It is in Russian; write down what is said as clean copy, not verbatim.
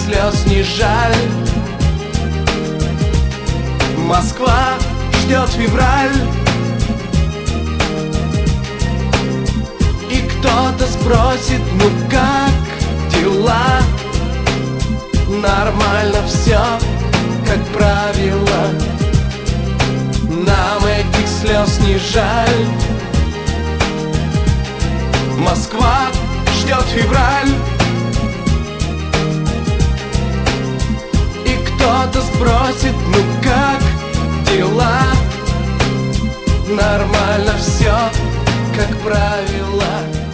слез не жаль. Москва ждет февраль, и кто-то спросит: ну как дела? Нормально все, как правило. Нам этих слез не жаль. Москва ждет февраль, и кто-то спросит: ну как дела? Нормально все, как правило.